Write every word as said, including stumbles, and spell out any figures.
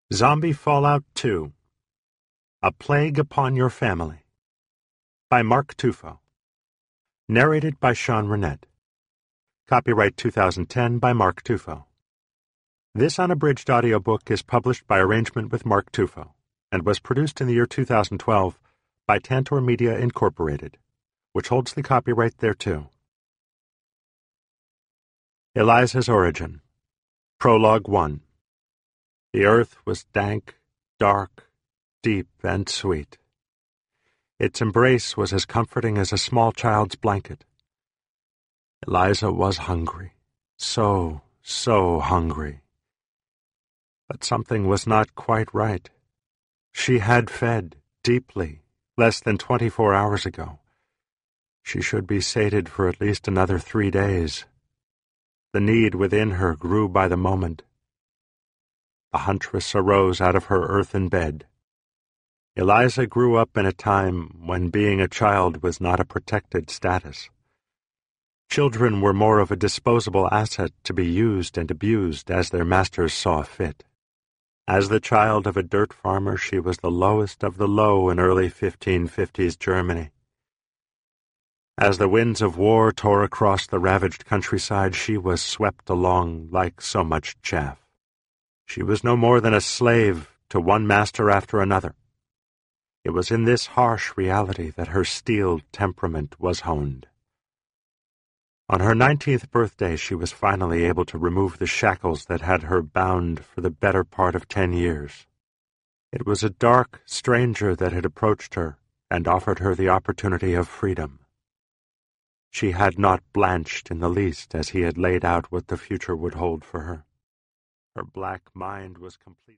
Zombie Fallout two: A Plague Upon Your Family by Mark Tufo. Narrated by Sean Rennett. Copyright two thousand ten by Mark Tufo. This unabridged audiobook is published by arrangement with Mark Tufo and was produced in the year two thousand twelve by Tantor Media Incorporated, which holds the copyright thereto. Eliza's Origin. Prologue one. The earth was dank, dark, deep, and sweet. Its embrace was as comforting as a small child's blanket. Eliza was hungry, so, so hungry. But something was not quite right. She had fed deeply less than twenty-four hours ago. She should be sated for at least another three days. The need within her grew by the moment. The huntress arose out of her earthen bed. Eliza grew up in a time when being a child was not a protected status. Children were more of a disposable asset to be used and abused as their masters saw fit. As the child of a dirt farmer, she was the lowest of the low in early fifteen fifties Germany. As the winds of war tore across the ravaged countryside, she was swept along like so much chaff. She was no more than a slave to one master after another. It was in this harsh reality that her steeled temperament was honed. On her nineteenth birthday, she was finally able to remove the shackles that had her bound for the better part of ten years. It was a dark stranger that had approached her and offered her the opportunity of freedom. She had not blanched in the least as he had laid out what the future would hold for her. Her black mind was complete.